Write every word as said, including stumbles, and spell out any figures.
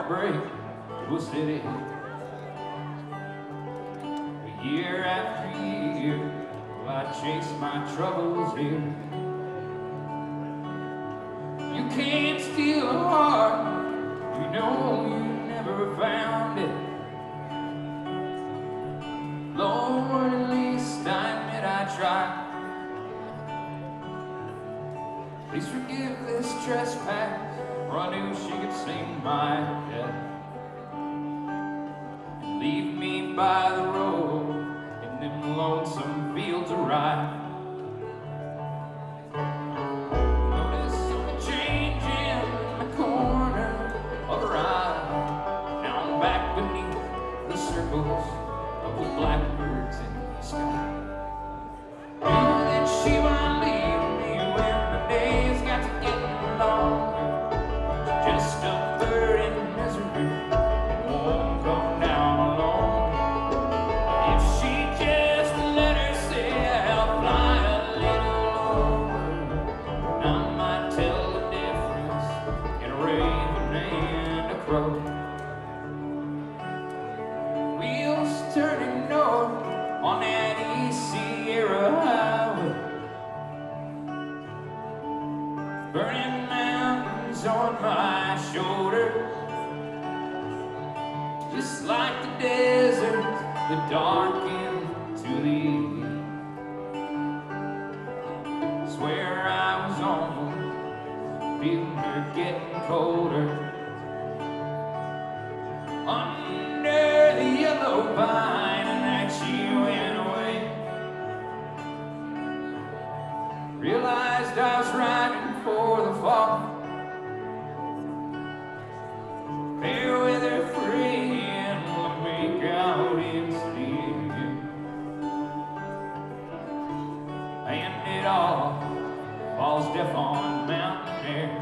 heartbreak to a city. Year after year, well, I chase my troubles here. You can't steal a heart, you know you never found it. Lord, at least I admit I tried. Please forgive this trespass, for I knew she could sing my death. And leave me by the road in them lonesome fields of rye. Notice a change in the corner of her eye. Now I'm back beneath the circles of the blackbirds in the sky. Knew that she might leave me when the days got to get longer. She's just a bird in misery, won't come down alone. If she just let herself fly a little lower, I might tell the difference in a raven and a crow. Wheels turning north on that East Sierra Highway, burning mountains on my shoulder, just like the desert that darkened to the east. Swear I was almost feeling her getting colder. Under the yellow vine, and then she went away. Realized I was riding for the fall. Fair weather friend, let me go out and see you. And it all falls deaf on mountain air.